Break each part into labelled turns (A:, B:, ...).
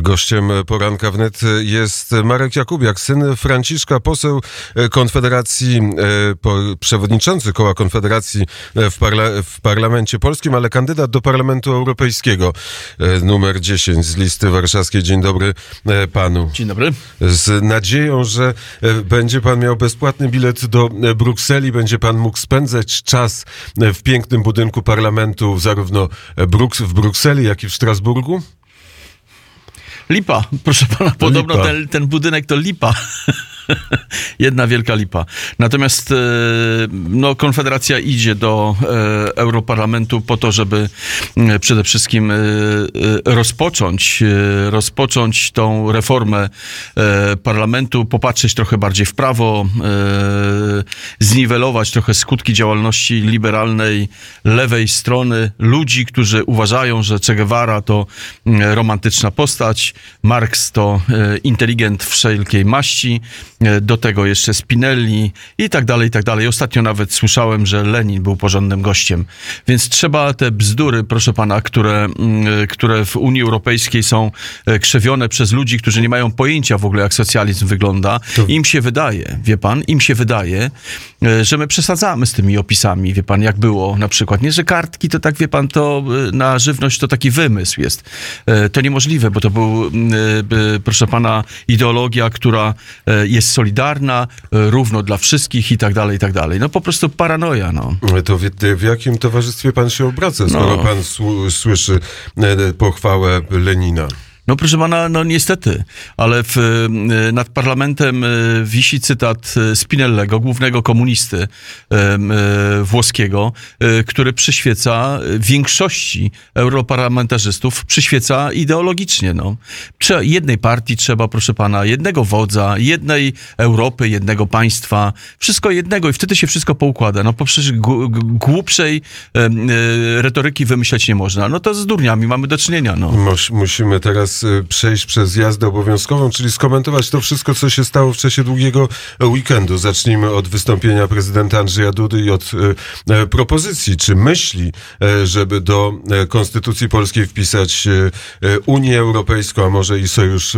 A: Gościem poranka wnet jest Marek Jakubiak, syn Franciszka, poseł Konfederacji, przewodniczący koła Konfederacji w Parlamencie Polskim, ale kandydat do Parlamentu Europejskiego, numer 10 z listy warszawskiej. Dzień dobry panu.
B: Dzień dobry.
A: Z nadzieją, że będzie pan miał bezpłatny bilet do Brukseli, będzie pan mógł spędzać czas w pięknym budynku parlamentu zarówno w Brukseli, jak i w Strasburgu?
B: Lipa, proszę pana, podobno
A: lipa.
B: Ten budynek to lipa. Jedna wielka lipa. Natomiast Konfederacja idzie do Europarlamentu po to, żeby przede wszystkim rozpocząć tą reformę parlamentu, popatrzeć trochę bardziej w prawo, zniwelować trochę skutki działalności liberalnej lewej strony ludzi, którzy uważają, że Che Guevara to romantyczna postać, Marx to inteligent wszelkiej maści, do tego jeszcze Spinelli i tak dalej, i tak dalej. Ostatnio nawet słyszałem, że Lenin był porządnym gościem. Więc trzeba te bzdury, proszę pana, które w Unii Europejskiej są krzewione przez ludzi, którzy nie mają pojęcia w ogóle, jak socjalizm wygląda. Im się wydaje, że my przesadzamy z tymi opisami, wie pan, jak było na przykład. Nie, że kartki to tak, wie pan, to na żywność to taki wymysł jest. To niemożliwe, bo to był, proszę pana, ideologia, która jest solidarna, równo dla wszystkich i tak dalej, i tak dalej. No po prostu paranoja, no.
A: To w jakim towarzystwie pan się obraca, skoro pan słyszy pochwałę Lenina?
B: No proszę pana, no niestety, ale nad parlamentem wisi cytat Spinellego, głównego komunisty włoskiego, który przyświeca większości europarlamentarzystów, przyświeca ideologicznie. No. Jednej partii trzeba, proszę pana, jednego wodza, jednej Europy, jednego państwa, wszystko jednego i wtedy się wszystko poukłada. No przecież głupszej retoryki wymyśleć nie można. No to z durniami mamy do czynienia. No.
A: Musimy teraz przejść przez jazdę obowiązkową, czyli skomentować to wszystko, co się stało w czasie długiego weekendu. Zacznijmy od wystąpienia prezydenta Andrzeja Dudy i od propozycji. Czy myśli, żeby do Konstytucji Polskiej wpisać Unię Europejską, a może i sojusz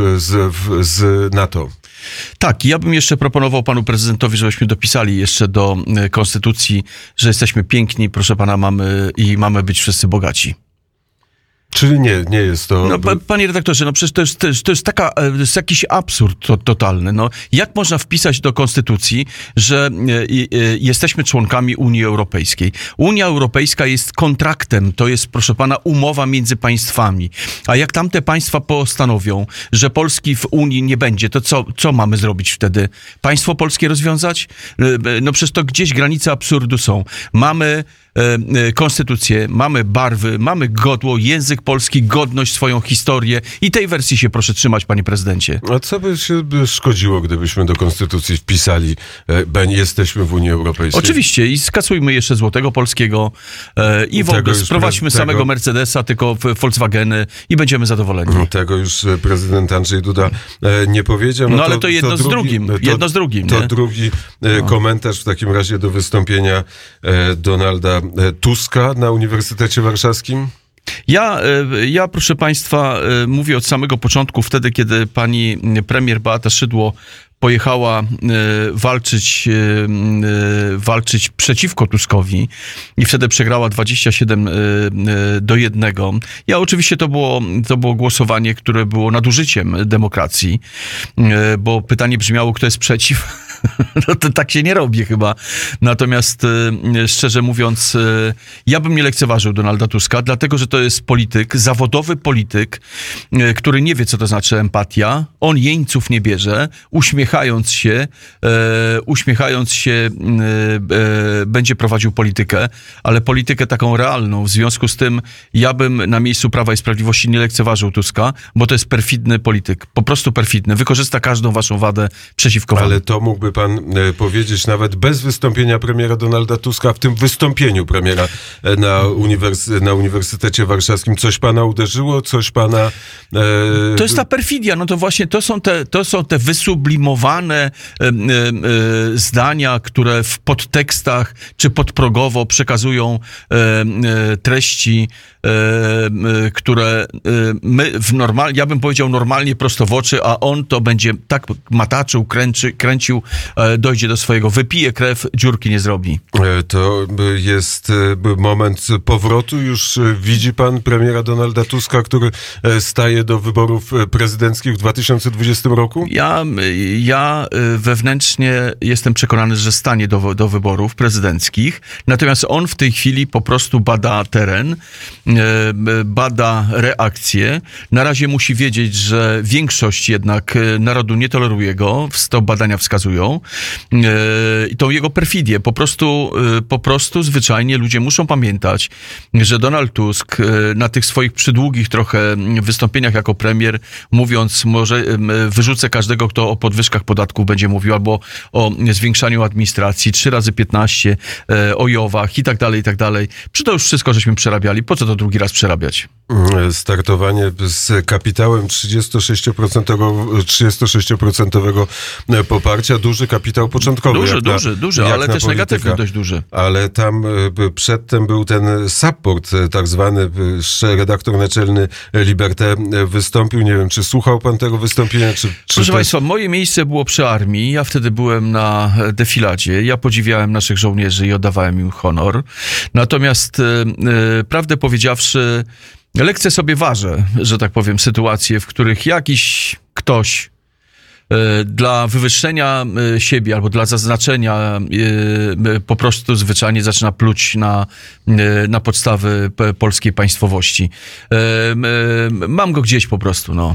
A: z NATO?
B: Tak, ja bym jeszcze proponował panu prezydentowi, żebyśmy dopisali jeszcze do Konstytucji, że jesteśmy piękni, proszę pana, mamy być wszyscy bogaci.
A: Czyli nie jest to...
B: No, panie redaktorze, no przecież to jest jakiś absurd totalny. No, jak można wpisać do Konstytucji, że jesteśmy członkami Unii Europejskiej? Unia Europejska jest kontraktem, to jest, proszę pana, umowa między państwami. A jak tamte państwa postanowią, że Polski w Unii nie będzie, to co mamy zrobić wtedy? Państwo polskie rozwiązać? No przecież to gdzieś granice absurdu są. Mamy konstytucję, mamy barwy, mamy godło, język polski, godność, swoją historię i tej wersji się proszę trzymać, panie prezydencie.
A: A co by się szkodziło, gdybyśmy do konstytucji wpisali, jesteśmy w Unii Europejskiej?
B: Oczywiście i skasujmy jeszcze złotego polskiego i w ogóle sprowadźmy samego Mercedesa, tylko Volkswageny i będziemy zadowoleni.
A: Tego już prezydent Andrzej Duda nie powiedział.
B: No ale to jedno z drugim.
A: To drugi komentarz w takim razie do wystąpienia Donalda Tuska na Uniwersytecie Warszawskim?
B: Ja, proszę państwa, mówię od samego początku, wtedy, kiedy pani premier Beata Szydło pojechała walczyć przeciwko Tuskowi i wtedy przegrała 27-1. Oczywiście to było głosowanie, które było nadużyciem demokracji, bo pytanie brzmiało, kto jest przeciw. No to tak się nie robi chyba. Natomiast szczerze mówiąc, ja bym nie lekceważył Donalda Tuska, dlatego, że to jest polityk, zawodowy polityk, który nie wie, co to znaczy empatia. On jeńców nie bierze, uśmiechając się będzie prowadził politykę, ale politykę taką realną. W związku z tym ja bym na miejscu Prawa i Sprawiedliwości nie lekceważył Tuska, bo to jest perfidny polityk. Po prostu perfidny. Wykorzysta każdą waszą wadę przeciwko wam.
A: Ale to mógłby mógłby pan powiedzieć, nawet bez wystąpienia premiera Donalda Tuska, w tym wystąpieniu premiera na Uniwersytecie Warszawskim, coś pana uderzyło, coś pana...
B: To jest ta perfidia, no to właśnie to są te wysublimowane zdania, które w podtekstach czy podprogowo przekazują treści, które my ja bym powiedział normalnie prosto w oczy, a on to będzie tak mataczył, kręcił, dojdzie do swojego, wypije krew, dziurki nie zrobi.
A: To jest moment powrotu. Już widzi pan premiera Donalda Tuska, który staje do wyborów prezydenckich w 2020 roku?
B: Ja wewnętrznie jestem przekonany, że stanie do wyborów prezydenckich, natomiast on w tej chwili po prostu bada teren, bada reakcje. Na razie musi wiedzieć, że większość jednak narodu nie toleruje go, to badania wskazują. I tą jego perfidię. Po prostu zwyczajnie ludzie muszą pamiętać, że Donald Tusk na tych swoich przydługich trochę wystąpieniach jako premier, mówiąc, może wyrzucę każdego, kto o podwyżkach podatków będzie mówił, albo o zwiększaniu administracji, 3 razy 15, o JOW-ach i tak dalej. Czy to już wszystko żeśmy przerabiali? Po co to drugi raz przerabiać?
A: Startowanie z kapitałem 36% poparcia, duży kapitał początkowy.
B: Duży, ale też negatywny dość duży.
A: Ale tam przedtem był ten support, tak zwany, redaktor naczelny Liberté wystąpił. Nie wiem, czy słuchał pan tego wystąpienia?
B: Proszę państwa, moje miejsce było przy armii. Ja wtedy byłem na defiladzie. Ja podziwiałem naszych żołnierzy i oddawałem im honor. Natomiast prawdę powiedziawszy, lekce sobie ważę, że tak powiem, sytuacje, w których jakiś ktoś dla wywyższenia siebie albo dla zaznaczenia po prostu zwyczajnie zaczyna pluć na podstawy polskiej państwowości. Mam go gdzieś po prostu, no.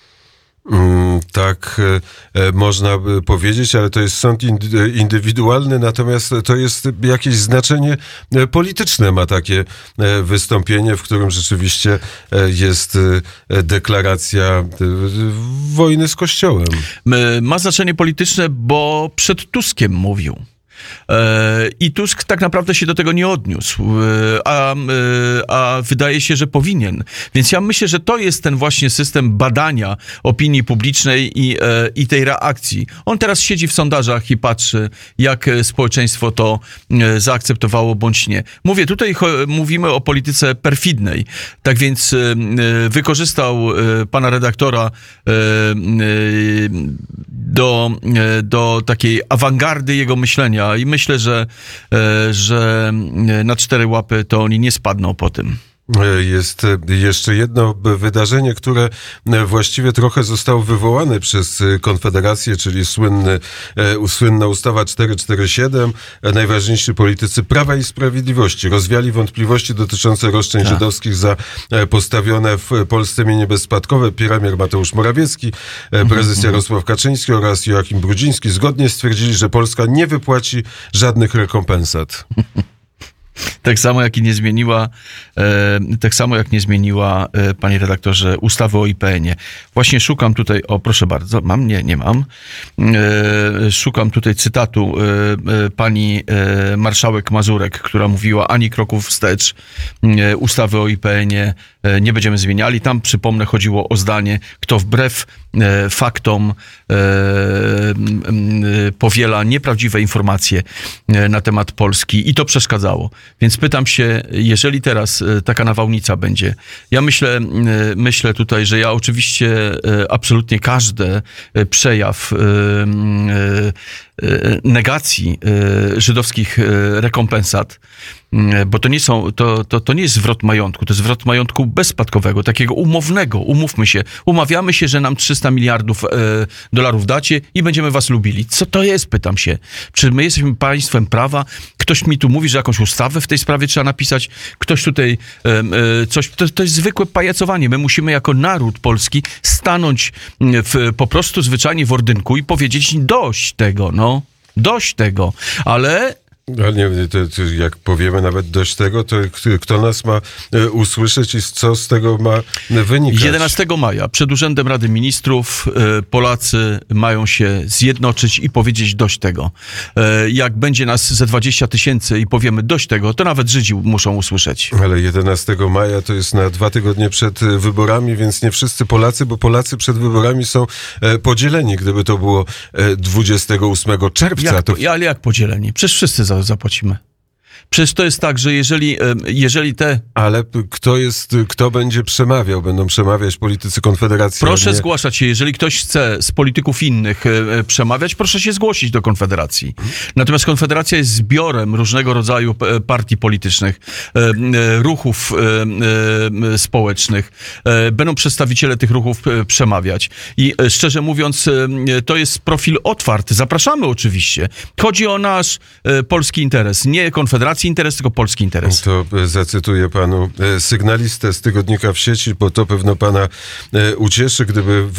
A: Tak można by powiedzieć, ale to jest sąd indywidualny, natomiast to jest jakieś znaczenie polityczne, ma takie wystąpienie, w którym rzeczywiście jest deklaracja wojny z Kościołem.
B: Ma znaczenie polityczne, bo przed Tuskiem mówił. I Tusk tak naprawdę się do tego nie odniósł, a wydaje się, że powinien. Więc ja myślę, że to jest ten właśnie system badania opinii publicznej i tej reakcji. On teraz siedzi w sondażach i patrzy, jak społeczeństwo to zaakceptowało bądź nie. Mówimy o polityce perfidnej. Tak więc wykorzystał pana redaktora do takiej awangardy jego myślenia i myślę, że na 4 łapy to oni nie spadną po tym.
A: Jest jeszcze jedno wydarzenie, które właściwie trochę zostało wywołane przez Konfederację, czyli słynna ustawa 447. Najważniejsi politycy Prawa i Sprawiedliwości rozwiali wątpliwości dotyczące roszczeń żydowskich za postawione w Polsce mienie bezspadkowe. Premier Mateusz Morawiecki, prezes Jarosław Kaczyński oraz Joachim Brudziński zgodnie stwierdzili, że Polska nie wypłaci żadnych rekompensat.
B: Tak samo jak nie zmieniła, panie redaktorze, ustawy o IPN-ie. Właśnie szukam tutaj, proszę bardzo, mam? Nie mam. Szukam tutaj cytatu pani marszałek Mazurek, która mówiła ani kroków wstecz, ustawy o IPN-ie nie będziemy zmieniali. Tam, przypomnę, chodziło o zdanie, kto wbrew faktom powiela nieprawdziwe informacje na temat Polski i to przeszkadzało. Więc pytam się, jeżeli teraz taka nawałnica będzie, ja myślę tutaj, że ja oczywiście absolutnie każdy przejaw negacji żydowskich rekompensat, bo to nie jest zwrot majątku, to jest zwrot majątku bezspadkowego, takiego umownego. Umówmy się, umawiamy się, że nam 300 miliardów dolarów dacie i będziemy was lubili. Co to jest, pytam się. Czy my jesteśmy państwem prawa? Ktoś mi tu mówi, że jakąś ustawę w tej sprawie trzeba napisać. Ktoś tutaj coś... To jest zwykłe pajacowanie. My musimy jako naród polski stanąć po prostu zwyczajnie w ordynku i powiedzieć dość tego, no. Dość tego. Ale
A: Ale nie, to jak powiemy nawet dość tego, to kto nas ma usłyszeć i co z tego ma wynikać?
B: 11 maja przed Urzędem Rady Ministrów Polacy mają się zjednoczyć i powiedzieć dość tego. Jak będzie nas ze 20 000 i powiemy dość tego, to nawet Żydzi muszą usłyszeć.
A: Ale 11 maja to jest na 2 tygodnie przed wyborami, więc nie wszyscy Polacy, bo Polacy przed wyborami są podzieleni. Gdyby to było 28 czerwca, to...
B: Ale jak podzieleni? Przecież wszyscy zapłacimy. Przecież to jest tak, że jeżeli te...
A: Ale kto będzie przemawiał? Będą przemawiać politycy Konfederacji?
B: Proszę zgłaszać się. Jeżeli ktoś chce z polityków innych przemawiać, proszę się zgłosić do Konfederacji. Natomiast Konfederacja jest zbiorem różnego rodzaju partii politycznych, ruchów społecznych. Będą przedstawiciele tych ruchów przemawiać. I szczerze mówiąc, to jest profil otwarty. Zapraszamy oczywiście. Chodzi o nasz polski interes. Nie Konfederacji interes, tylko polski interes.
A: To zacytuję panu sygnalistę z tygodnika W Sieci, bo to pewno pana ucieszy, gdyby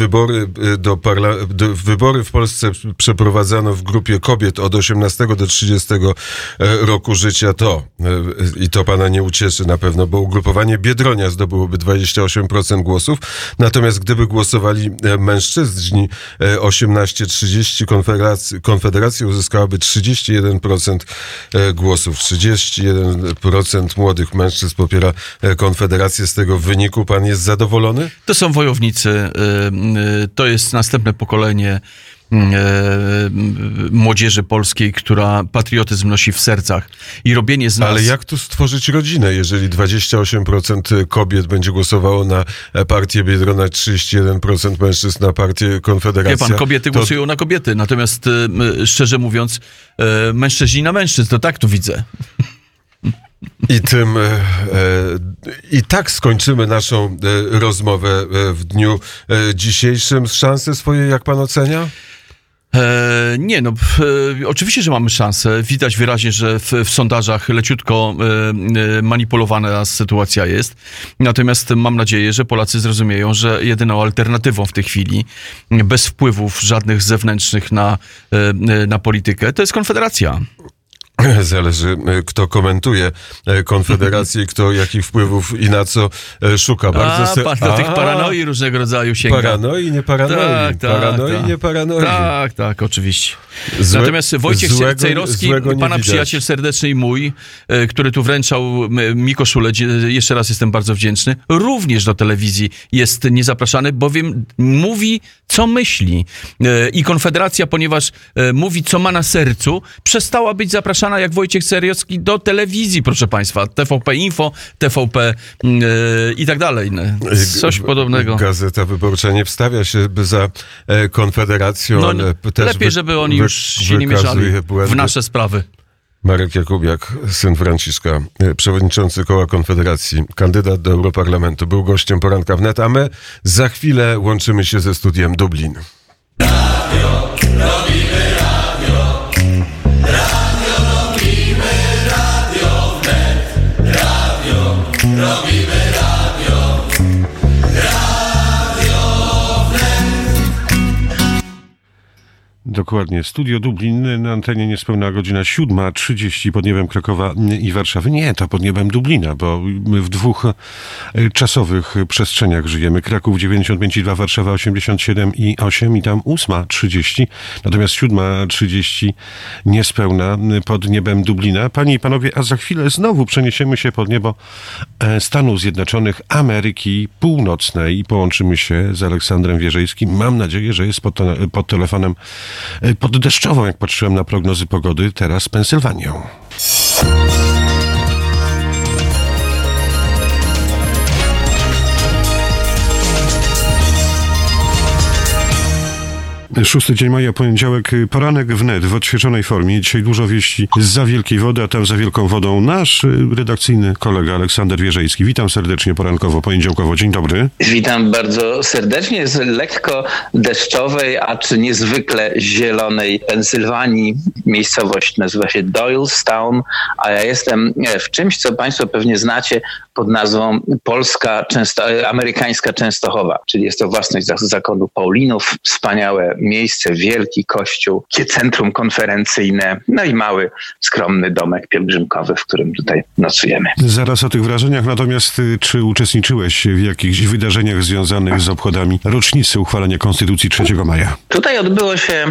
A: wybory w Polsce przeprowadzano w grupie kobiet od 18 do 30 roku życia, i to pana nie ucieszy na pewno, bo ugrupowanie Biedronia zdobyłoby 28% głosów, natomiast gdyby głosowali mężczyźni 18-30, Konfederacja uzyskałaby 31% głosów. 31% młodych mężczyzn popiera Konfederację. Z tego wyniku pan jest zadowolony?
B: To są wojownicy. To jest następne pokolenie młodzieży polskiej, która patriotyzm nosi w sercach. I robienie z nas...
A: Ale jak tu stworzyć rodzinę, jeżeli 28% kobiet będzie głosowało na partię Biedrona, 31% mężczyzn na partię Konfederacja?
B: Wie pan, kobiety głosują na kobiety, natomiast szczerze mówiąc, mężczyźni na mężczyzn, to tak to widzę.
A: I tak skończymy naszą rozmowę w dniu dzisiejszym. Szanse swoje, jak pan ocenia?
B: Oczywiście, że mamy szansę. Widać wyraźnie, że w sondażach leciutko manipulowana sytuacja jest. Natomiast mam nadzieję, że Polacy zrozumieją, że jedyną alternatywą w tej chwili, bez wpływów żadnych zewnętrznych na politykę, to jest Konfederacja.
A: Zależy, kto komentuje Konfederację, kto jakich wpływów i na co szuka.
B: Pan do tych paranoi różnego rodzaju sięga.
A: Paranoi, nie paranoi. Nie paranoi.
B: Tak, oczywiście. Natomiast Wojciech Cejrowski, pana przyjaciel serdeczny i mój, który tu wręczał mi koszulę, jeszcze raz jestem bardzo wdzięczny, również do telewizji jest niezapraszany, bowiem mówi, co myśli. I Konfederacja, ponieważ mówi, co ma na sercu, przestała być zapraszana jak Wojciech Cejrowski do telewizji, proszę państwa. TVP Info, TVP i tak dalej. Coś podobnego.
A: Gazeta Wyborcza nie wstawia się za Konfederacją, ale też
B: lepiej, żeby oni już się nie mieszali w nasze sprawy.
A: Marek Jakubiak, syn Franciszka, przewodniczący Koła Konfederacji, kandydat do Europarlamentu, był gościem Poranka Wnet, a my za chwilę łączymy się ze studiem Dublin.
C: Radio, robimy radio. Radio, robimy radio wnet. Radio, robimy radio. Radio wnet.
D: Dokładnie. Studio Dublin, na antenie niespełna godzina 7:30 pod niebem Krakowa i Warszawy. Nie, to pod niebem Dublina, bo my w dwóch czasowych przestrzeniach żyjemy. Kraków 95,2, Warszawa 87,8 i tam 8:30. Natomiast 7:30 niespełna pod niebem Dublina. Panie i panowie, a za chwilę znowu przeniesiemy się pod niebo Stanów Zjednoczonych, Ameryki Północnej i połączymy się z Aleksandrem Wierzejskim. Mam nadzieję, że jest pod telefonem pod deszczową, jak patrzyłem na prognozy pogody, teraz Pensylwanią. Szósty dzień maja, poniedziałek, poranek wnet w odświeżonej formie. Dzisiaj dużo wieści zza Wielkiej Wody, a tam za Wielką Wodą nasz redakcyjny kolega Aleksander Wierzejski. Witam serdecznie porankowo, poniedziałkowo. Dzień dobry.
E: Witam bardzo serdecznie z lekko deszczowej, a czy niezwykle zielonej Pensylwanii. Miejscowość nazywa się Doylestown, a ja jestem w czymś, co państwo pewnie znacie pod nazwą amerykańska Częstochowa, czyli jest to własność zakonu Paulinów, wspaniałe miejsce, wielki kościół, centrum konferencyjne, no i mały, skromny domek pielgrzymkowy, w którym tutaj nocujemy.
D: Zaraz o tych wrażeniach, natomiast czy uczestniczyłeś w jakichś wydarzeniach związanych z obchodami rocznicy uchwalenia Konstytucji 3 maja?
E: Tutaj odbyło się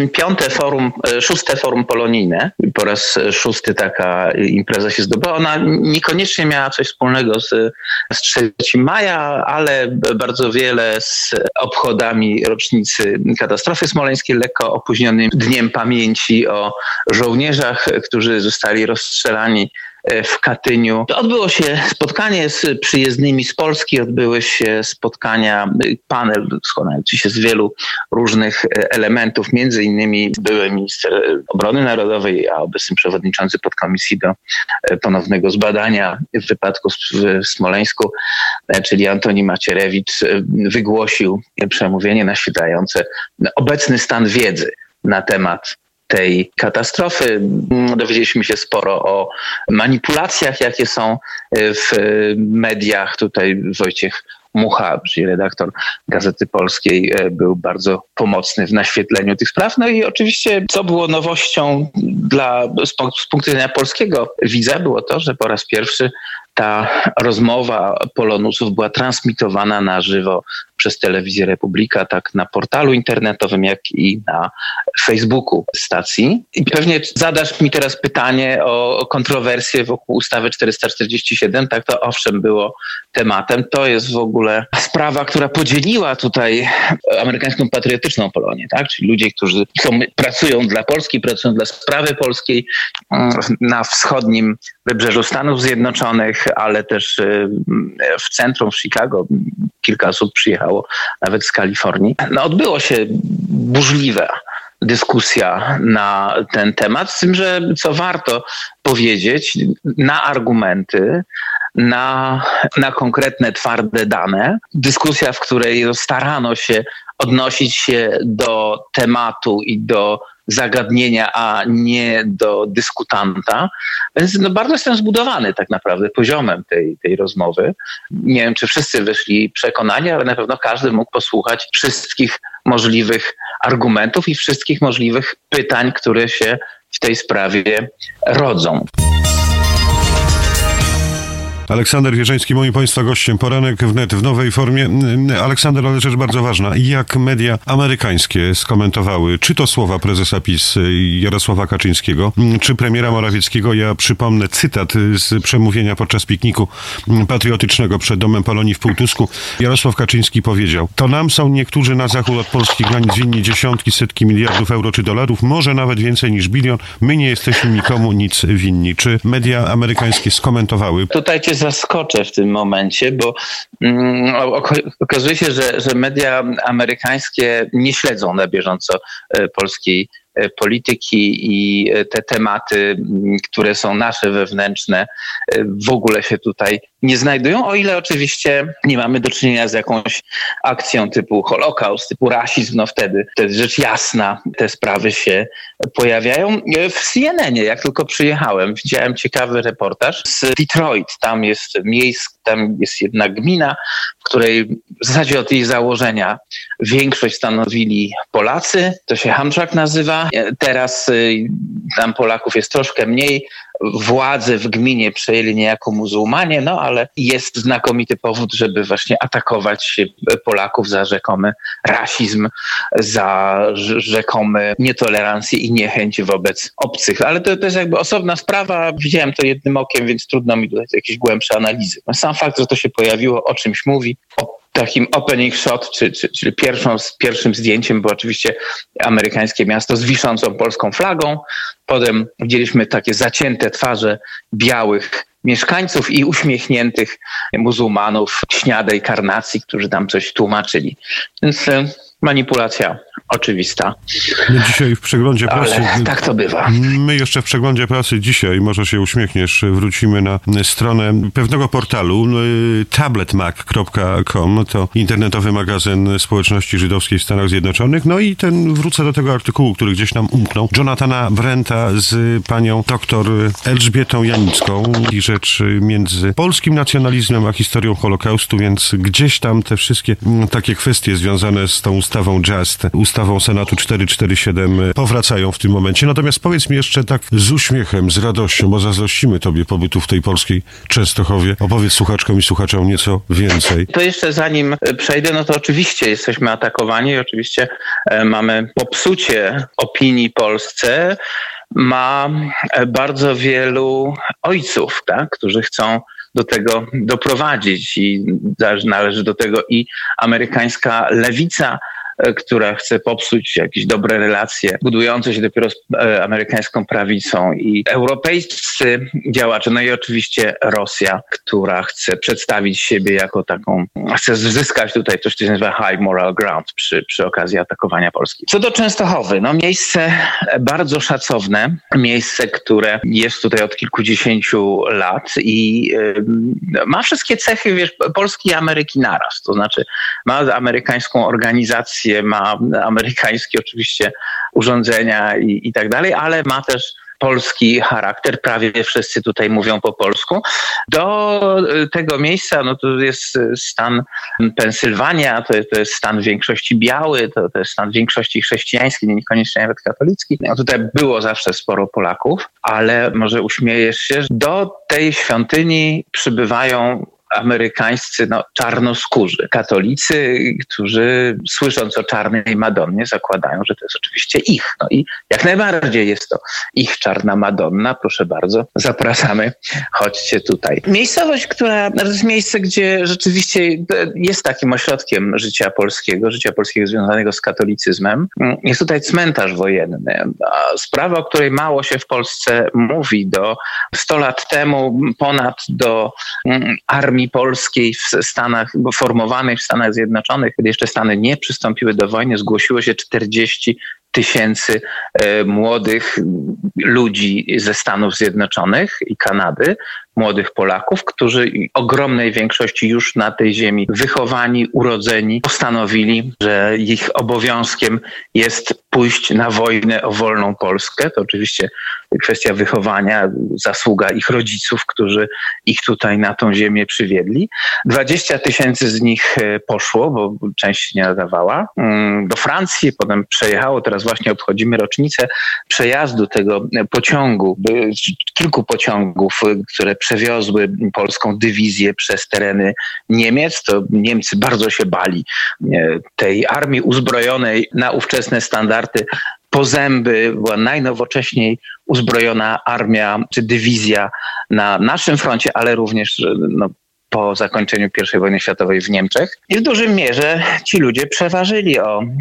E: 6. forum polonijne. Po raz 6 taka impreza się zdobyła. Ona niekoniecznie miała coś wspólnego z 3 maja, ale bardzo wiele z obchodami rocznicy katastrofy smoleńskiej, lekko opóźnionym dniem pamięci o żołnierzach, którzy zostali rozstrzelani w Katyniu. Odbyło się spotkanie z przyjezdnymi z Polski, odbyły się spotkania, panel składający się z wielu różnych elementów, między innymi były minister obrony narodowej, a obecny przewodniczący podkomisji do ponownego zbadania w wypadku w Smoleńsku, czyli Antoni Macierewicz, wygłosił przemówienie naświetlające obecny stan wiedzy na temat tej katastrofy. Dowiedzieliśmy się sporo o manipulacjach, jakie są w mediach. Tutaj Wojciech Mucha, czyli redaktor Gazety Polskiej, był bardzo pomocny w naświetleniu tych spraw. No i oczywiście, co było nowością z punktu widzenia polskiego widza, było to, że po raz pierwszy ta rozmowa polonusów była transmitowana na żywo przez Telewizję Republika, tak na portalu internetowym, jak i na Facebooku stacji. I pewnie zadasz mi teraz pytanie o kontrowersję wokół ustawy 447. Tak, to owszem było tematem. To jest w ogóle sprawa, która podzieliła tutaj amerykańską patriotyczną Polonię, tak? Czyli ludzie, którzy pracują dla Polski, pracują dla sprawy polskiej na wschodnim wybrzeżu Stanów Zjednoczonych, ale też w centrum, w Chicago. Kilka osób przyjechało nawet z Kalifornii. No, odbyło się burzliwa dyskusja na ten temat, z tym, że co warto powiedzieć, na argumenty, na konkretne, twarde dane. Dyskusja, w której starano się odnosić się do tematu i do zagadnienia, a nie do dyskutanta. Więc bardzo jestem zbudowany tak naprawdę poziomem tej rozmowy. Nie wiem, czy wszyscy wyszli przekonani, ale na pewno każdy mógł posłuchać wszystkich możliwych argumentów i wszystkich możliwych pytań, które się w tej sprawie rodzą.
D: Aleksander Wierzyński, moim Państwa gościem. Poranek wnet w nowej formie. Aleksander, ale rzecz bardzo ważna. Jak media amerykańskie skomentowały, czy to słowa prezesa PiS Jarosława Kaczyńskiego, czy premiera Morawieckiego? Ja przypomnę cytat z przemówienia podczas pikniku patriotycznego przed Domem Polonii w Półtusku. Jarosław Kaczyński powiedział: to nam są niektórzy na zachód od polskich granic winni dziesiątki, setki miliardów euro czy dolarów, może nawet więcej niż bilion. My nie jesteśmy nikomu nic winni. Czy media amerykańskie skomentowały?
E: Tutaj cię zaskoczę w tym momencie, bo okazuje się, że media amerykańskie nie śledzą na bieżąco polskiej polityki i te tematy, które są nasze wewnętrzne, w ogóle się tutaj nie znajdują, o ile oczywiście nie mamy do czynienia z jakąś akcją typu Holokaust, typu rasizm, no wtedy to jest rzecz jasna, te sprawy się pojawiają. W CNN-ie, jak tylko przyjechałem, widziałem ciekawy reportaż z Detroit. Tam jest jedna gmina, w której w zasadzie od jej założenia większość stanowili Polacy. To się Hamtramck nazywa. Teraz tam Polaków jest troszkę mniej. Władze w gminie przejęli niejako muzułmanie, no ale jest znakomity powód, żeby właśnie atakować Polaków za rzekomy rasizm, za rzekomy nietolerancję i niechęć wobec obcych. Ale to jest jakby osobna sprawa. Widziałem to jednym okiem, więc trudno mi dodać jakieś głębsze analizy. Sam fakt, że to się pojawiło, o czymś mówi. Takim opening shot, czyli pierwszym zdjęciem było oczywiście amerykańskie miasto z wiszącą polską flagą. Potem widzieliśmy takie zacięte twarze białych mieszkańców i uśmiechniętych muzułmanów śniadej karnacji, którzy tam coś tłumaczyli. Więc manipulacja oczywista.
D: My dzisiaj w przeglądzie prasy...
E: Ale tak to bywa.
D: My jeszcze w przeglądzie prasy dzisiaj, może się uśmiechniesz, wrócimy na stronę pewnego portalu tabletmag.com, to internetowy magazyn społeczności żydowskiej w Stanach Zjednoczonych. No i wrócę do tego artykułu, który gdzieś nam umknął. Jonathana Brenta z panią doktor Elżbietą Janicką i rzecz między polskim nacjonalizmem a historią Holokaustu, więc gdzieś tam te wszystkie takie kwestie związane z tą ustawą JUST, ustawą Senatu 447 powracają w tym momencie. Natomiast powiedz mi jeszcze tak z uśmiechem, z radością, bo zazdrościmy tobie pobytu w tej polskiej Częstochowie. Opowiedz słuchaczkom i słuchaczom nieco więcej.
E: To jeszcze zanim przejdę, no to oczywiście jesteśmy atakowani, oczywiście mamy popsucie opinii Polsce. Ma bardzo wielu ojców, tak, którzy chcą do tego doprowadzić i należy do tego i amerykańska lewica, która chce popsuć jakieś dobre relacje, budujące się dopiero z amerykańską prawicą, i europejscy działacze, no i oczywiście Rosja, która chce przedstawić siebie jako taką, chce zyskać tutaj coś, co się nazywa high moral ground przy okazji atakowania Polski. Co do Częstochowy, no miejsce bardzo szacowne, miejsce, które jest tutaj od kilkudziesięciu lat i ma wszystkie cechy, wiesz, Polski i Ameryki naraz, to znaczy ma amerykańską organizację, ma amerykańskie oczywiście urządzenia i tak dalej, ale ma też polski charakter. Prawie wszyscy tutaj mówią po polsku. Do tego miejsca, no to jest stan Pensylwania, to jest stan w większości biały, to jest stan w większości chrześcijański, niekoniecznie nawet katolicki. No tutaj było zawsze sporo Polaków, ale może uśmiejesz się, do tej świątyni przybywają amerykańscy czarnoskórzy katolicy, którzy słysząc o czarnej Madonnie zakładają, że to jest oczywiście ich. No i jak najbardziej jest to ich czarna Madonna. Proszę bardzo, zapraszamy, chodźcie tutaj. Miejscowość, to jest miejsce, gdzie rzeczywiście jest takim ośrodkiem życia polskiego związanego z katolicyzmem. Jest tutaj cmentarz wojenny. Sprawa, o której mało się w Polsce mówi, do 100 lat temu ponad do armii polskiej w Stanach, formowanej w Stanach Zjednoczonych, kiedy jeszcze Stany nie przystąpiły do wojny, zgłosiło się 40 tysięcy młodych ludzi ze Stanów Zjednoczonych i Kanady, młodych Polaków, którzy w ogromnej większości już na tej ziemi wychowani, urodzeni, postanowili, że ich obowiązkiem jest pójść na wojnę o wolną Polskę. To oczywiście kwestia wychowania, zasługa ich rodziców, którzy ich tutaj na tą ziemię przywiedli. 20 tysięcy z nich poszło, bo część się nie nadawała, do Francji, potem przejechało. Teraz właśnie obchodzimy rocznicę przejazdu tego pociągu, kilku pociągów, które przewiozły polską dywizję przez tereny Niemiec. To Niemcy bardzo się bali tej armii uzbrojonej na ówczesne standardy po zęby. Była najnowocześniej uzbrojona armia czy dywizja na naszym froncie, ale również po zakończeniu I wojny światowej w Niemczech. I w dużej mierze ci ludzie przeważyli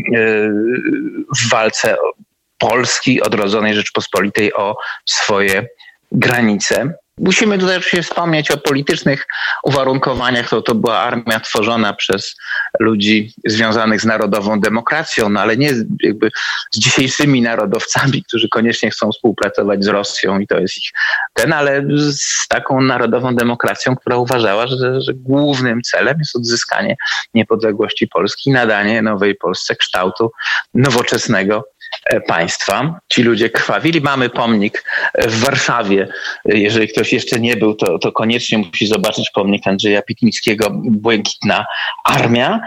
E: w walce Polski, odrodzonej Rzeczpospolitej, o swoje granice. Musimy tutaj oczywiście wspomnieć o politycznych uwarunkowaniach. To była armia tworzona przez ludzi związanych z narodową demokracją, ale nie jakby z dzisiejszymi narodowcami, którzy koniecznie chcą współpracować z Rosją i to jest ich ale z taką narodową demokracją, która uważała, że głównym celem jest odzyskanie niepodległości Polski, nadanie nowej Polsce kształtu nowoczesnego państwa. Ci ludzie krwawili. Mamy pomnik w Warszawie. Jeżeli ktoś jeszcze nie był, to koniecznie musi zobaczyć pomnik Andrzeja Pityńskiego, Błękitna Armia.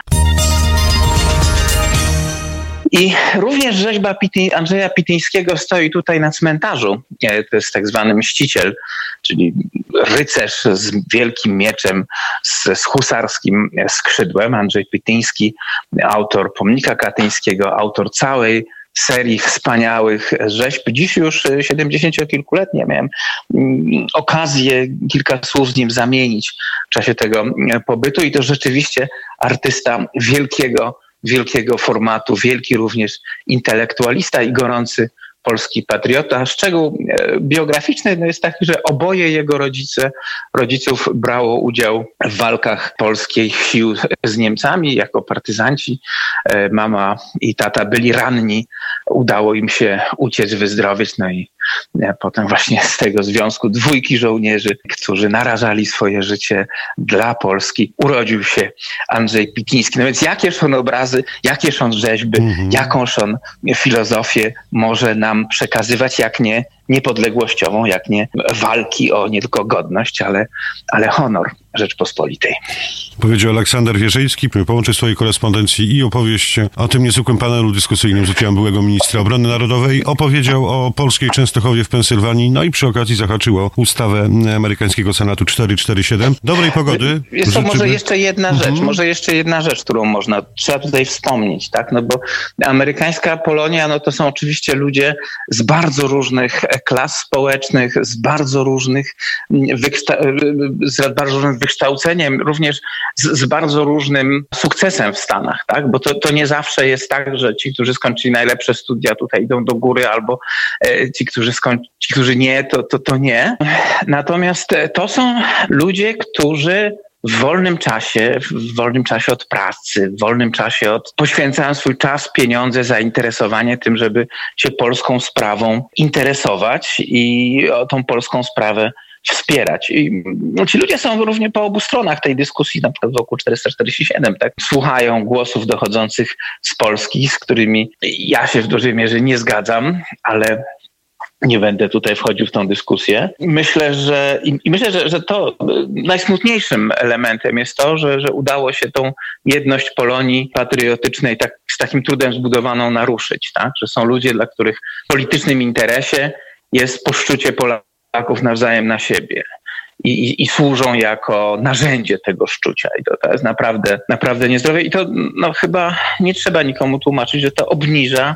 E: I również rzeźba Andrzeja Pityńskiego stoi tutaj na cmentarzu. To jest tak zwany mściciel, czyli rycerz z wielkim mieczem, z husarskim skrzydłem. Andrzej Pityński, autor pomnika katyńskiego, autor całej serii wspaniałych rzeźb. Dziś już 70-kilkuletnie miałem okazję kilka słów z nim zamienić w czasie tego pobytu i to rzeczywiście artysta wielkiego formatu, wielki również intelektualista i gorący polski patriota. Szczegół biograficzny jest taki, że oboje jego rodziców brało udział w walkach polskich sił z Niemcami jako partyzanci. Mama i tata byli ranni. Udało im się uciec, wyzdrowieć. No i potem właśnie z tego związku dwójki żołnierzy, którzy narażali swoje życie dla Polski, urodził się Andrzej Pikiński. No więc jakież on obrazy, jakież on rzeźby, jakąż on filozofię może nam przekazywać, jak nie niepodległościową, jak nie walki o nie tylko godność, ale honor Rzeczpospolitej.
D: Powiedział Aleksander Wierzejski, połączy swojej korespondencji i opowieść o tym niezwykłym panelu dyskusyjnym z udziałem byłego ministra obrony narodowej. Opowiedział o polskiej Częstochowie w Pensylwanii, no i przy okazji zahaczył o ustawę amerykańskiego Senatu 447. Dobrej pogody.
E: Jest to może jeszcze jedna rzecz, którą trzeba tutaj wspomnieć, tak? No bo amerykańska Polonia, no to są oczywiście ludzie z bardzo różnych klas społecznych, z bardzo różnym wykształceniem, również z bardzo różnym sukcesem w Stanach, tak? Bo to nie zawsze jest tak, że ci, którzy skończyli najlepsze studia, tutaj idą do góry, albo ci, którzy nie, to nie. Natomiast to są ludzie, którzy w wolnym czasie od pracy, w wolnym czasie poświęcają swój czas, pieniądze, zainteresowanie tym, żeby się polską sprawą interesować i o tą polską sprawę wspierać. I ci ludzie są równie po obu stronach tej dyskusji, na przykład wokół 447, tak? Słuchają głosów dochodzących z Polski, z którymi ja się w dużej mierze nie zgadzam, ale nie będę tutaj wchodził w tą dyskusję. Myślę, że to najsmutniejszym elementem jest to, że udało się tą jedność Polonii patriotycznej z takim trudem zbudowaną naruszyć. Tak? Że są ludzie, dla których w politycznym interesie jest poszczucie Polaków nawzajem na siebie. I służą jako narzędzie tego szczucia. I to jest naprawdę niezdrowe. I to chyba nie trzeba nikomu tłumaczyć, że to obniża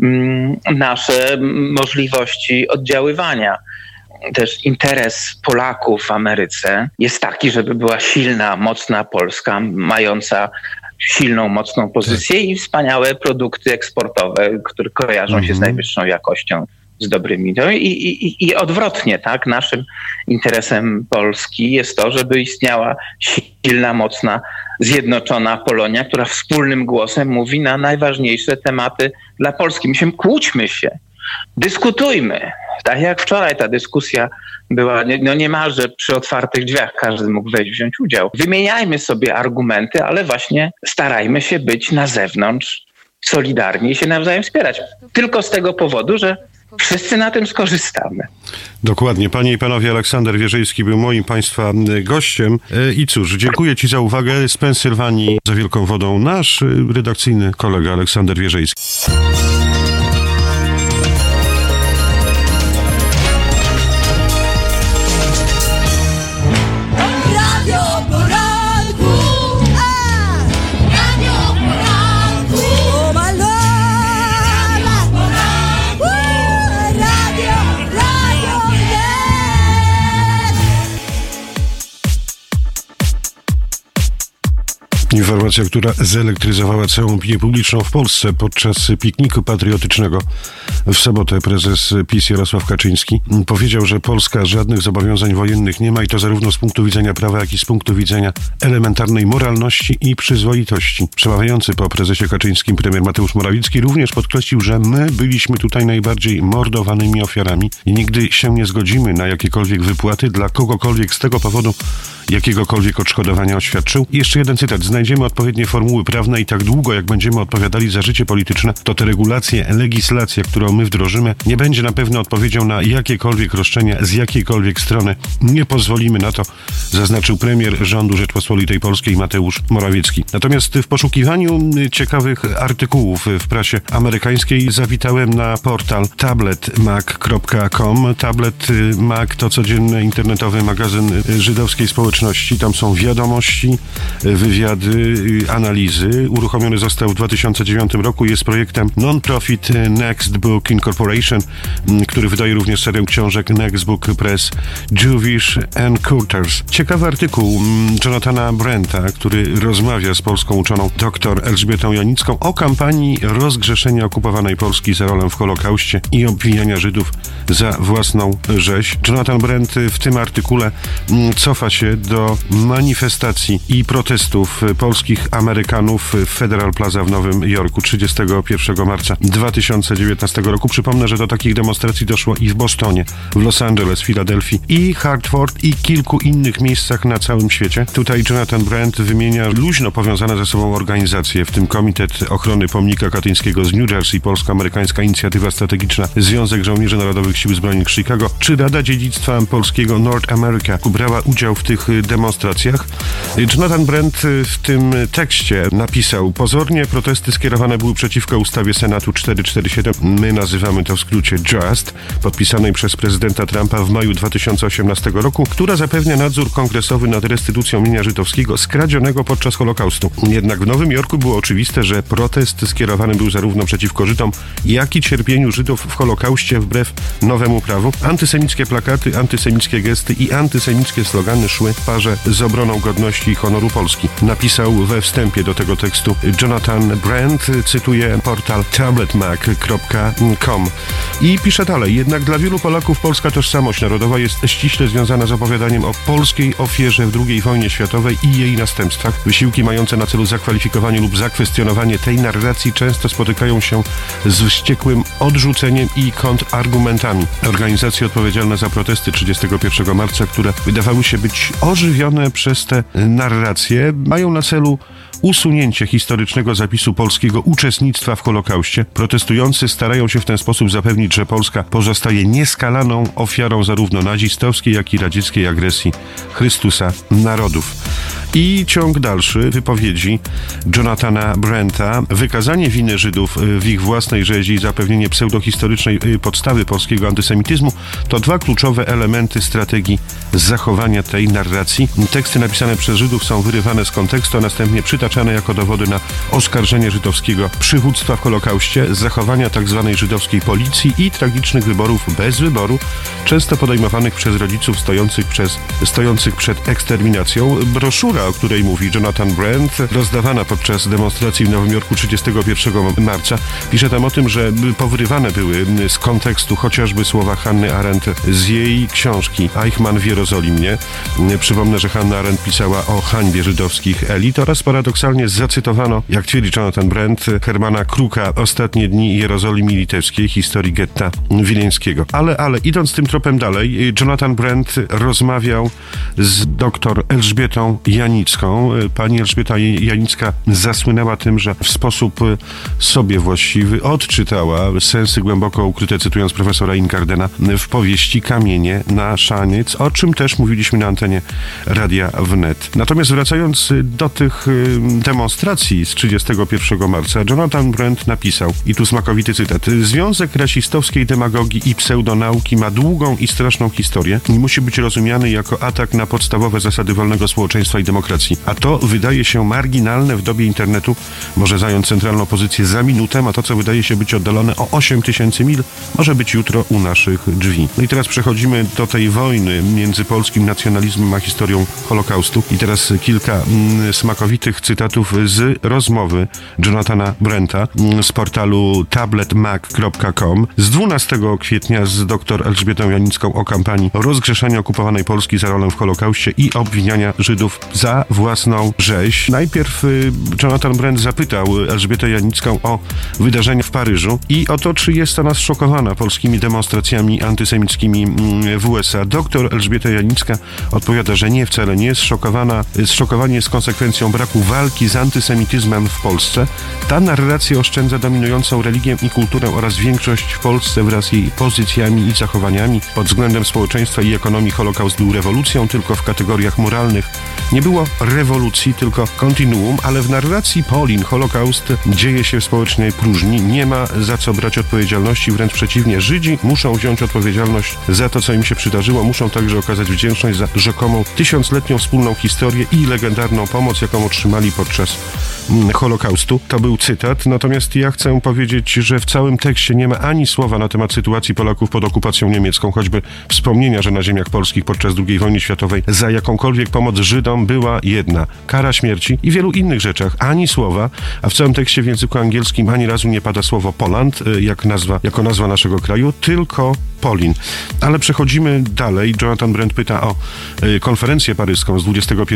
E: nasze możliwości oddziaływania. Też interes Polaków w Ameryce jest taki, żeby była silna, mocna Polska, mająca silną, mocną pozycję i wspaniałe produkty eksportowe, które kojarzą się z najwyższą jakością, z dobrymi. I odwrotnie, tak? Naszym interesem Polski jest to, żeby istniała silna, mocna, zjednoczona Polonia, która wspólnym głosem mówi na najważniejsze tematy dla Polski. Kłóćmy się, dyskutujmy. Tak jak wczoraj ta dyskusja była niemalże przy otwartych drzwiach, każdy mógł wziąć udział. Wymieniajmy sobie argumenty, ale właśnie starajmy się być na zewnątrz solidarni i się nawzajem wspierać. Tylko z tego powodu, że wszyscy na tym skorzystamy.
D: Dokładnie. Panie i panowie, Aleksander Wierzejski był moim państwa gościem. I cóż, dziękuję ci za uwagę. Z Pensylwanii za wielką wodą nasz redakcyjny kolega Aleksander Wierzejski. Informacja, która zelektryzowała całą opinię publiczną w Polsce podczas pikniku patriotycznego w sobotę. Prezes PiS Jarosław Kaczyński powiedział, że Polska żadnych zobowiązań wojennych nie ma i to zarówno z punktu widzenia prawa, jak i z punktu widzenia elementarnej moralności i przyzwoitości. Przemawiający po prezesie Kaczyńskim premier Mateusz Morawiecki również podkreślił, że my byliśmy tutaj najbardziej mordowanymi ofiarami i nigdy się nie zgodzimy na jakiekolwiek wypłaty dla kogokolwiek z tego powodu, jakiegokolwiek odszkodowania oświadczył. I jeszcze jeden cytat. Znajdziemy odpowiednie formuły prawne i tak długo, jak będziemy odpowiadali za życie polityczne, to te regulacje, legislacja, którą my wdrożymy, nie będzie na pewno odpowiedzią na jakiekolwiek roszczenia z jakiejkolwiek strony. Nie pozwolimy na to, zaznaczył premier rządu Rzeczpospolitej Polskiej Mateusz Morawiecki. Natomiast w poszukiwaniu ciekawych artykułów w prasie amerykańskiej zawitałem na portal tabletmag.com. Tablet Mag to codzienny internetowy magazyn żydowskiej społeczności. Tam są wiadomości, wywiady, analizy. Uruchomiony został w 2009 roku. Jest projektem non-profit Next Book Incorporation, który wydaje również serię książek Next Book Press Jewish Encounters. Ciekawy artykuł Jonathana Brenta, który rozmawia z polską uczoną dr Elżbietą Janicką o kampanii rozgrzeszenia okupowanej Polski za rolę w Holokauście i obwiniania Żydów za własną rzeź. Jonathan Brent w tym artykule cofa się do manifestacji i protestów polskich Amerykanów w Federal Plaza w Nowym Jorku 31 marca 2019 roku. Przypomnę, że do takich demonstracji doszło i w Bostonie, w Los Angeles, Filadelfii i Hartford i kilku innych miejscach na całym świecie. Tutaj Jonathan Brent wymienia luźno powiązane ze sobą organizacje, w tym Komitet Ochrony Pomnika Katyńskiego z New Jersey, Polsko-Amerykańska Inicjatywa Strategiczna, Związek Żołnierzy Narodowych Sił Zbrojnych Chicago, czy Rada Dziedzictwa Polskiego North America brała udział w tych demonstracjach. Jonathan Brent w tym tekście napisał: pozornie protesty skierowane były przeciwko ustawie Senatu 447, my nazywamy to w skrócie JUST, podpisanej przez prezydenta Trumpa w maju 2018 roku, która zapewnia nadzór kongresowy nad restytucją mienia żydowskiego skradzionego podczas Holokaustu. Jednak w Nowym Jorku było oczywiste, że protest skierowany był zarówno przeciwko Żydom, jak i cierpieniu Żydów w Holokauście wbrew nowemu prawu. Antysemickie plakaty, antysemickie gesty i antysemickie slogany szły w parze z obroną godności i honoru Polski. Napisał we wstępie do tego tekstu Jonathan Brent, cytuję portal tabletmag.com i pisze dalej: jednak dla wielu Polaków polska tożsamość narodowa jest ściśle związana z opowiadaniem o polskiej ofierze w II wojnie światowej i jej następstwach. Wysiłki mające na celu zakwalifikowanie lub zakwestionowanie tej narracji często spotykają się z wściekłym odrzuceniem i kontrargumentami. Organizacje odpowiedzialne za protesty 31 marca, które wydawały się być ożywione przez te narracje, mają na celu usunięcie historycznego zapisu polskiego uczestnictwa w Holokauście. Protestujący starają się w ten sposób zapewnić, że Polska pozostaje nieskalaną ofiarą zarówno nazistowskiej, jak i radzieckiej agresji Chrystusa narodów. I ciąg dalszy wypowiedzi Jonathana Brenta. Wykazanie winy Żydów w ich własnej rzezi i zapewnienie pseudohistorycznej podstawy polskiego antysemityzmu to dwa kluczowe elementy strategii zachowania tej narracji. Teksty napisane przez Żydów są wyrywane z kontekstu, a następnie przytaczane jako dowody na oskarżenie żydowskiego przywództwa w Holokauście, zachowania tzw. żydowskiej policji i tragicznych wyborów bez wyboru, często podejmowanych przez rodziców stojących przed eksterminacją. Broszura, o której mówi Jonathan Brent, rozdawana podczas demonstracji w Nowym Jorku 31 marca, pisze tam o tym, że powyrywane były z kontekstu chociażby słowa Hanny Arendt z jej książki Eichmann w Jerozolimie. Przypomnę, że Hannah Arendt pisała o hańbie żydowskich elit oraz paradoksalnie zacytowano, jak twierdzi Jonathan Brent, Hermana Kruka Ostatnie dni Jerozolimy Litewskiej, historii getta wileńskiego. Ale idąc tym tropem dalej, Jonathan Brent rozmawiał z dr Elżbietą Janicką. Pani Elżbieta Janicka zasłynęła tym, że w sposób sobie właściwy odczytała sensy głęboko ukryte, cytując profesora Ingardena, w powieści Kamienie na szaniec, o czym też mówiliśmy na antenie Radia Wnet. Natomiast wracając do tych demonstracji z 31 marca, Jonathan Brent napisał, i tu smakowity cytat: Związek rasistowskiej demagogii i pseudonauki ma długą i straszną historię i musi być rozumiany jako atak na podstawowe zasady wolnego społeczeństwa i demokracji. A to wydaje się marginalne w dobie internetu, może zająć centralną pozycję za minutę, a to, co wydaje się być oddalone o 8000 mil, może być jutro u naszych drzwi. No i teraz przechodzimy do tej wojny między polskim nacjonalizmem a historią Holokaustu. I teraz kilka smakowitych cytatów z rozmowy Jonathana Brenta z portalu tabletmag.com z 12 kwietnia z dr Elżbietą Janicką o kampanii rozgrzeszania okupowanej Polski za rolę w Holokauście i obwiniania Żydów za własną rzeź. Najpierw Jonathan Brent zapytał Elżbietę Janicką o wydarzenia w Paryżu i o to, czy jest ona zszokowana polskimi demonstracjami antysemickimi w USA. Doktor Elżbieta Janicka odpowiada, że nie, wcale nie jest zszokowana. Zszokowanie jest konsekwencją braku walki z antysemityzmem w Polsce. Ta narracja oszczędza dominującą religię i kulturę oraz większość w Polsce wraz z jej pozycjami i zachowaniami. Pod względem społeczeństwa i ekonomii Holokaust był rewolucją, tylko w kategoriach moralnych nie było było rewolucji, tylko kontinuum, ale w narracji Polin Holokaust dzieje się w społecznej próżni. Nie ma za co brać odpowiedzialności, wręcz przeciwnie. Żydzi muszą wziąć odpowiedzialność za to, co im się przydarzyło. Muszą także okazać wdzięczność za rzekomą 1000-letnią wspólną historię i legendarną pomoc, jaką otrzymali podczas Holokaustu. To był cytat, natomiast ja chcę powiedzieć, że w całym tekście nie ma ani słowa na temat sytuacji Polaków pod okupacją niemiecką, choćby wspomnienia, że na ziemiach polskich podczas II wojny światowej za jakąkolwiek pomoc Żydom była jedna – kara śmierci i wielu innych rzeczach. Ani słowa, a w całym tekście w języku angielskim ani razu nie pada słowo Poland jako nazwa naszego kraju, tylko Polin. przechodzimy dalej. Jonathan Brent pyta o konferencję paryską z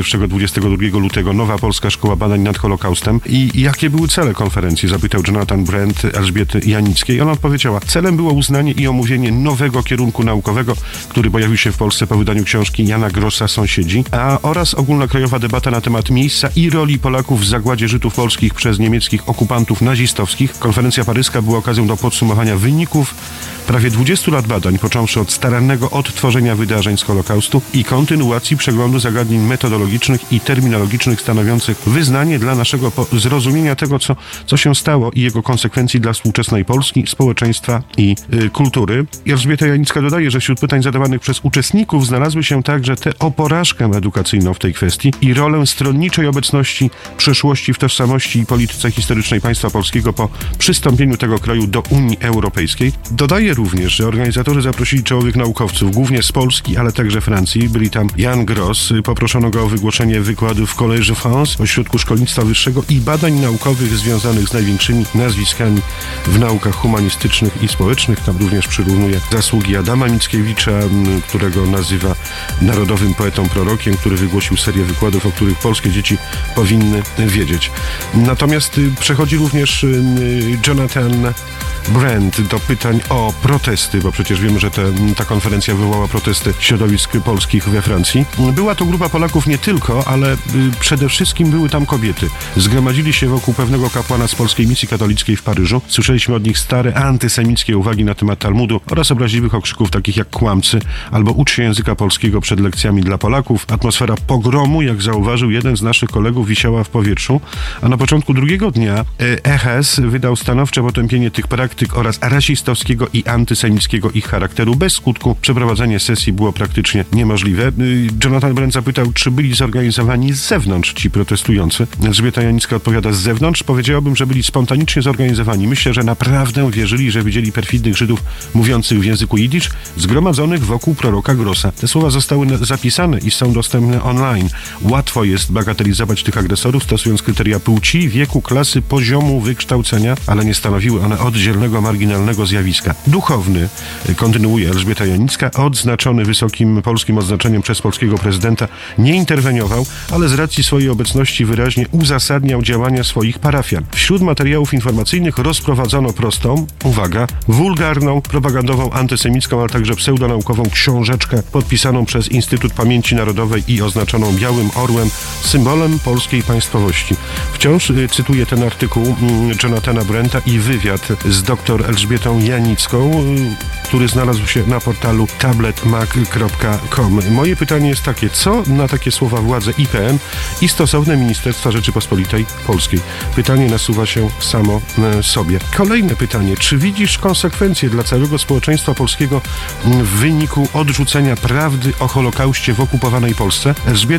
D: 21-22 lutego, Nowa Polska Szkoła Badań nad Holokaustem. I jakie były cele konferencji? Zapytał Jonathan Brent Elżbiety Janickiej. Ona odpowiedziała: celem było uznanie i omówienie nowego kierunku naukowego, który pojawił się w Polsce po wydaniu książki Jana Grossa Sąsiedzi, oraz ogólnokrajowa debata na temat miejsca i roli Polaków w zagładzie Żydów polskich przez niemieckich okupantów nazistowskich. Konferencja paryska była okazją do podsumowania wyników prawie 20 lat badań, począwszy od starannego odtworzenia wydarzeń z Holokaustu i kontynuacji przeglądu zagadnień metodologicznych i terminologicznych stanowiących wyznanie dla naszego zrozumienia tego, co się stało i jego konsekwencji dla współczesnej Polski, społeczeństwa i kultury. Elżbieta Janicka dodaje, że wśród pytań zadawanych przez uczestników znalazły się także te o porażkę edukacyjną w tej kwestii i rolę stronniczej obecności przeszłości w tożsamości i polityce historycznej państwa polskiego po przystąpieniu tego kraju do Unii Europejskiej. Dodaje również, że organizatorzy zaprosili czołowych naukowców, głównie z Polski, ale także Francji. Byli tam Jan Gross, poproszono go o wygłoszenie wykładu w Collège France, Ośrodku Szkolnictwa Wyższego i badań naukowych związanych z największymi nazwiskami w naukach humanistycznych i społecznych. Tam również przyrównuje zasługi Adama Mickiewicza, którego nazywa narodowym poetą prorokiem, który wygłosił serię wykładów, o których polskie dzieci powinny wiedzieć. Natomiast przechodzi również Jonathan Brent do pytań o protesty, bo przecież wiemy, że ta konferencja wywołała protesty środowisk polskich we Francji. Była to grupa Polaków nie tylko, ale przede wszystkim były tam kobiety. Zgromadzili się wokół pewnego kapłana z polskiej misji katolickiej w Paryżu. Słyszeliśmy od nich stare antysemickie uwagi na temat Talmudu oraz obraźliwych okrzyków takich jak kłamcy albo ucz się języka polskiego przed lekcjami dla Polaków. Atmosfera pogromu, jak zauważył jeden z naszych kolegów, wisiała w powietrzu, a na początku drugiego dnia EHS wydał stanowcze potępienie tych praktyk oraz rasistowskiego i antysemickiego ich charakteru. Bez skutku przeprowadzenie sesji było praktycznie niemożliwe. Jonathan Brent zapytał, czy byli zorganizowani z zewnątrz ci protestujący. Elżbieta Janicka odpowiada: z zewnątrz. Powiedziałabym, że byli spontanicznie zorganizowani. Myślę, że naprawdę wierzyli, że widzieli perfidnych Żydów mówiących w języku jidysz, zgromadzonych wokół proroka Grossa. Te słowa zostały zapisane i są dostępne online. Łatwo jest bagatelizować tych agresorów, stosując kryteria płci, wieku, klasy, poziomu wykształcenia, ale nie stanowiły one oddzielnego, marginalnego zjawiska. Duchowny, kontynuuje Elżbieta Janicka, odznaczony wysokim polskim odznaczeniem przez polskiego prezydenta, nie interweniował, ale z racji swojej obecności wyraźnie uzasadniał działania swoich parafian. Wśród materiałów informacyjnych rozprowadzono prostą, uwaga, wulgarną, propagandową, antysemicką, ale także pseudonaukową książeczkę podpisaną przez Instytut Pamięci Narodowej i oznaczoną białym orłem, symbolem polskiej państwowości. Wciąż cytuję ten artykuł Jonathana Brenta i wywiad z dr Elżbietą Janicką, który znalazł się na portalu tabletmag.com. Moje pytanie jest takie: co na takie słowa władze IPN i stosowne Ministerstwa Rzeczypospolitej Polskiej? Pytanie nasuwa się samo sobie. Kolejne pytanie: czy widzisz konsekwencje dla całego społeczeństwa polskiego w wyniku odrzucenia prawdy o Holokauście w okupowanej Polsce?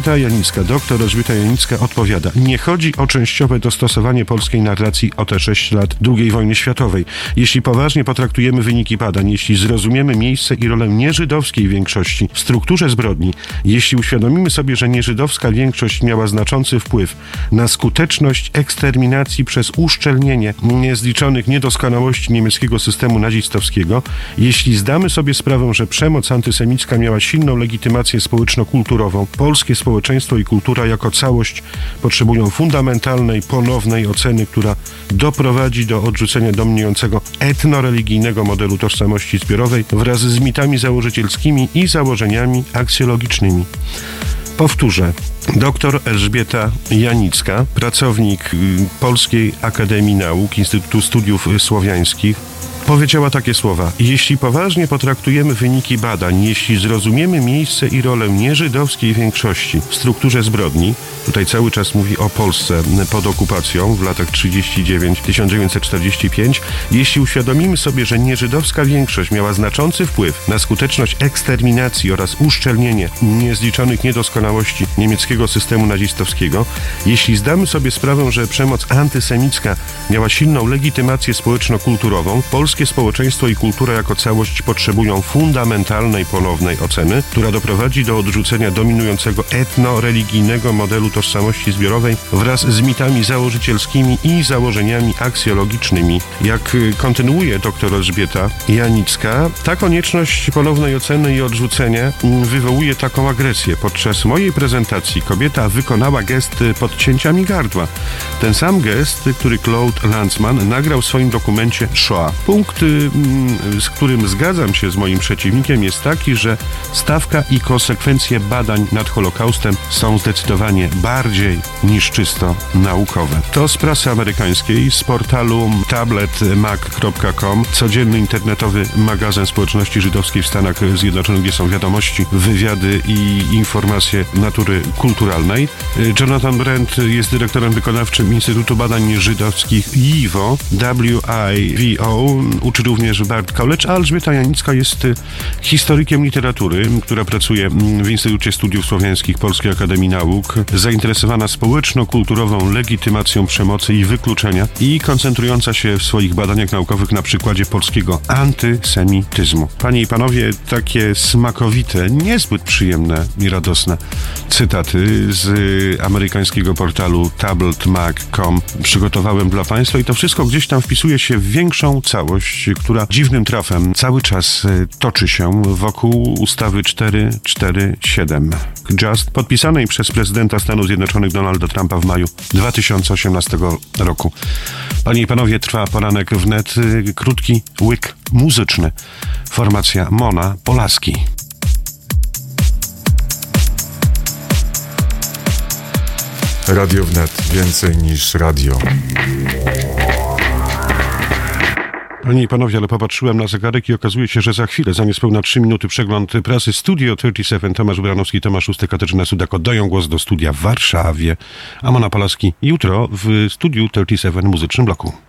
D: Doktor Elżbieta Janicka odpowiada: nie chodzi o częściowe dostosowanie polskiej narracji o te 6 lat II wojny światowej. Jeśli poważnie potraktujemy wyniki badań, jeśli zrozumiemy miejsce i rolę nieżydowskiej większości w strukturze zbrodni, jeśli uświadomimy sobie, że nieżydowska większość miała znaczący wpływ na skuteczność eksterminacji przez uszczelnienie niezliczonych niedoskonałości niemieckiego systemu nazistowskiego, jeśli zdamy sobie sprawę, że przemoc antysemicka miała silną legitymację społeczno-kulturową, polskie społeczeństwo i kultura jako całość potrzebują fundamentalnej, ponownej oceny, która doprowadzi do odrzucenia dominującego etnoreligijnego modelu tożsamości zbiorowej wraz z mitami założycielskimi i założeniami aksjologicznymi. Powtórzę. Dr Elżbieta Janicka, pracownik Polskiej Akademii Nauk, Instytutu Studiów Słowiańskich, powiedziała takie słowa: jeśli poważnie potraktujemy wyniki badań, jeśli zrozumiemy miejsce i rolę nieżydowskiej większości w strukturze zbrodni, tutaj cały czas mówi o Polsce pod okupacją w latach 1939-1945, jeśli uświadomimy sobie, że nieżydowska większość miała znaczący wpływ na skuteczność eksterminacji oraz uszczelnienie niezliczonych niedoskonałości niemieckiego systemu nazistowskiego, jeśli zdamy sobie sprawę, że przemoc antysemicka miała silną legitymację społeczno-kulturową, polskie społeczeństwo i kultura jako całość potrzebują fundamentalnej ponownej oceny, która doprowadzi do odrzucenia dominującego etno-religijnego modelu tożsamości zbiorowej wraz z mitami założycielskimi i założeniami aksjologicznymi. Jak kontynuuje dr Elżbieta Janicka, ta konieczność ponownej oceny i odrzucenia wywołuje taką agresję. Podczas mojej prezentacji kobieta wykonała gest podcięcia mi gardła. Ten sam gest, który Claude Lanzmann nagrał w swoim dokumencie Shoah. Punkt, z którym zgadzam się z moim przeciwnikiem, jest taki, że stawka i konsekwencje badań nad Holokaustem są zdecydowanie bardziej niż czysto naukowe. To z prasy amerykańskiej, z portalu tabletmag.com, codzienny internetowy magazyn społeczności żydowskiej w Stanach Zjednoczonych, gdzie są wiadomości, wywiady i informacje natury kulturalnej. Jonathan Brent jest dyrektorem wykonawczym Instytutu Badań Żydowskich WIVO, uczy również w Bard College, a Elżbieta Janicka jest historykiem literatury, która pracuje w Instytucie Studiów Słowiańskich Polskiej Akademii Nauk, zainteresowana społeczno-kulturową legitymacją przemocy i wykluczenia i koncentrująca się w swoich badaniach naukowych na przykładzie polskiego antysemityzmu. Panie i panowie, takie smakowite, niezbyt przyjemne i radosne cytaty z amerykańskiego portalu tabletmag.com przygotowałem dla państwa i to wszystko gdzieś tam wpisuje się w większą całość, która dziwnym trafem cały czas toczy się wokół ustawy 447 Just, podpisanej przez prezydenta Stanów Zjednoczonych Donalda Trumpa w maju 2018 roku. Panie i panowie, trwa poranek wnet, krótki łyk muzyczny. Formacja Mona Polaski.
A: Radio Wnet. Więcej niż radio.
D: Panie i panowie, ale popatrzyłem na zegarek i okazuje się, że za chwilę, za niespełna 3 minuty przegląd prasy Studio 37. Tomasz Branowski, Tomasz Usty, Katarzyna Sudak oddają głos do studia w Warszawie, a Mona Polaski jutro w Studiu 37 Muzycznym Bloku.